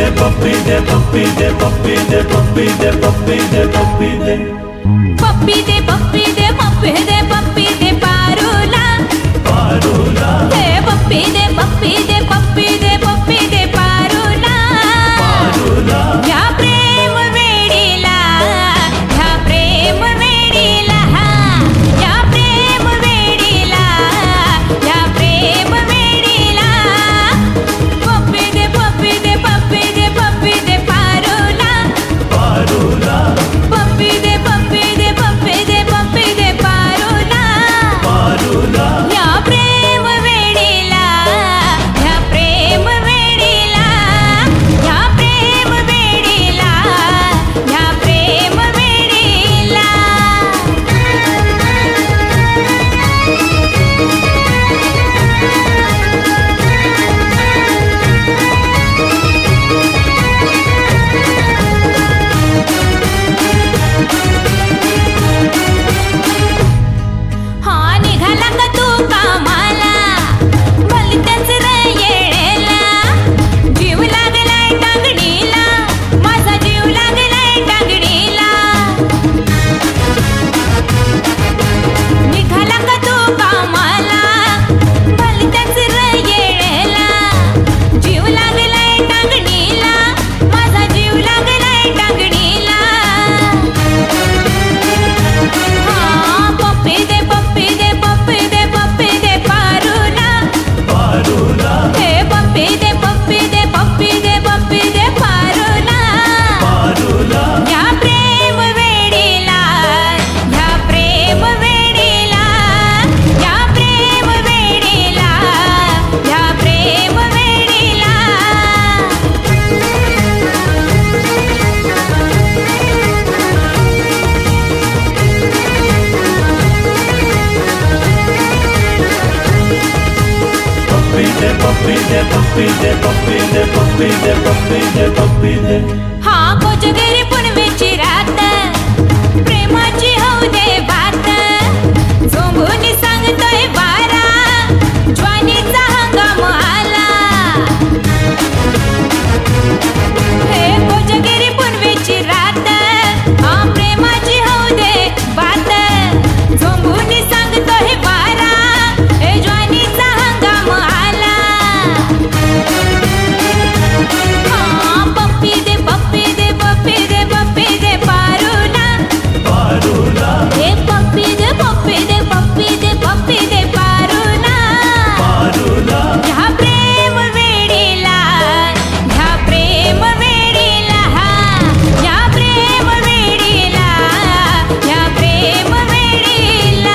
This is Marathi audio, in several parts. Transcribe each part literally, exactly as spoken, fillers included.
de puppy de puppy de puppy de puppy de puppy de puppy de puppy de puppy de puppy de puppy de पारुला पारुला हे puppy de puppy de puppy de puppy de पारुला पारुला या प्रेम वेडीला या प्रेम वेडीला या प्रेम वेडीला या प्रेम वेडीला puppy de puppy de puppy de puppy de पारुला पारुला puppy de puppy de puppy de puppy de पारुला पारुला या प्रेम वेडीला या प्रेम वेडीला या प्रेम वेडीला या प्रेम वेडीला हा निघाला का तू कामाला भलत्याच रे येळेला जीव लागलाय टांगणीला माझा जीव लागलाय टांगणीला निघाला का तू कामाला भलत्याच रे येळेला जीव लागलाय टांगणीला माझा जीव लागलाय टांगणीला हा पप्पी दे पप्पी दे पप्पी दे पप्पी दे पारुला पारुला हे पप्पी दे पप्पी दे पप्पी दे पप्पी दे पारुला पारुला या प्रेम वेडीला या प्रेम वेडीला या प्रेम वेडीला या प्रेम वेडीला puppy de puppy de puppy de puppy de puppy de puppy de puppy de हा कोजगिरी पुनवेची रात प्रेमाची होऊ दे बात झोंबून सांगतोय वारा ज्वानीचा हंगाम आला हे कोजगिरी पुनवेची रात हा प्रेमाची होऊ दे बात झोंबून सांगतोय वारा हे ज्वानीचा हंगाम आला हा पप्पी दे पप्पी दे पप्पी दे पप्पी दे पारुला पारुला हे पप्पी दे पप्पी दे पप्पी दे पप्पी दे पारुला पारुला ह्या प्रेम वेडीला ह्या प्रेम वेडीला ह्या प्रेम वेडीला ह्या प्रेम वेडीला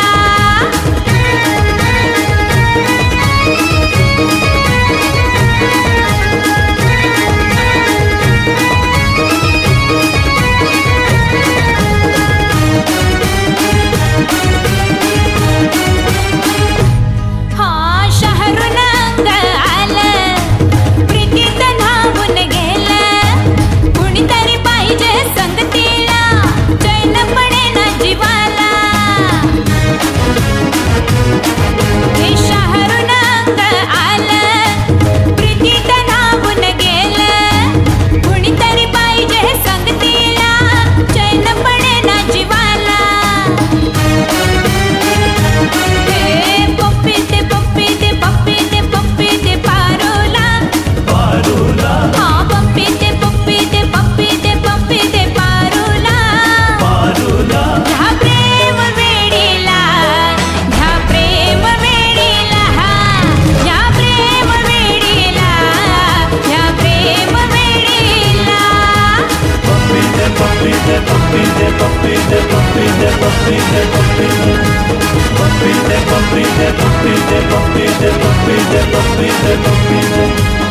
हा शहरून अंग आलं प्रीतीत धावून गेलं कुणीतरी पाहिजे संगतीला चैन पडेना जीवाला हे शहरून अंग आलं प्रीतीत धावून गेलं कुणीतरी पाहिजे संगतीला चैन पडेना जीवाला हे पप्पी दे पप्पी दे पप्पी दे पप्पी दे पारुला पारुला हा पप्पी दे पप्पी दे पप्पी दे पप्पी दे पारुला पारुला ह्या प्रेम वेडीला ह्या प्रेम वेडीला ह्या प्रेम वेडीला ह्या प्रेम वेडीला puppy de puppy de puppy de puppy de puppy de puppy de puppy de puppy de puppy de puppy de puppy de puppy de puppy de puppy de